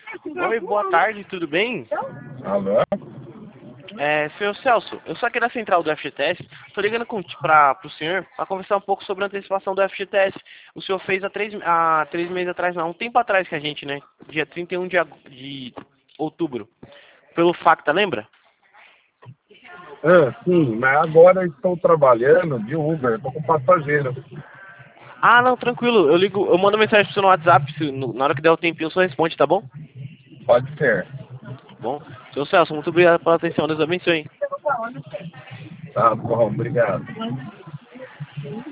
Oi, boa tarde, tudo bem? Alô? Senhor Celso, eu sou aqui da central do FGTS, estou ligando para o senhor para conversar um pouco sobre a antecipação do FGTS. O senhor fez há 3 meses atrás, não, um tempo atrás que a gente, né? Dia 31 de outubro, pelo Facta, lembra? Ah, sim, mas agora eu estou trabalhando de Uber, estou com passageiro. Ah, não, tranquilo, eu mando mensagem pro senhor no WhatsApp, na hora que der o tempinho o senhor responde, tá bom? Pode ser. Bom, senhor Celso, muito obrigado pela atenção, Deus abençoe. Tá bom, obrigado.